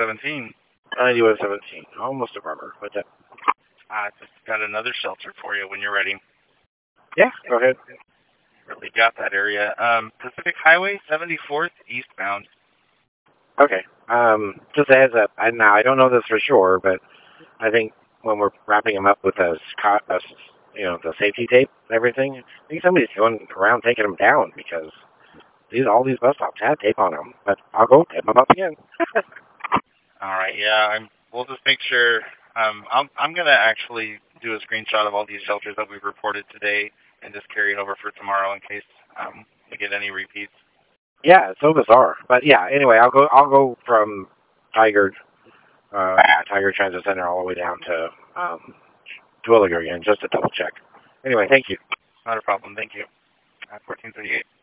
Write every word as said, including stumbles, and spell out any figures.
seventeen. ninety-one seventeen. Almost a rubber. What's that? I just got another shelter for you when you're ready. Yeah, go ahead. Really got that area. Um, Pacific Highway, seventy-fourth, eastbound. Okay. Um, just a heads up. I, now, I don't know this for sure, but I think when we're wrapping them up with a, a you know, the safety tape and everything, I think somebody's going around taking them down because these all these bus stops had tape on them. But I'll go tape them up again. All right, yeah. I'm, we'll just make sure. Um, I'm, I'm going to actually do a screenshot of all these shelters that we've reported today and just carry it over for tomorrow in case um, we get any repeats. Yeah, it's so bizarre. But yeah, anyway, I'll go. I'll go from Tiger, uh, Tiger Transit Center all the way down to um, Twilliger again, just to double check. Anyway, thank you. Not a problem. Thank you. fourteen thirty-eight.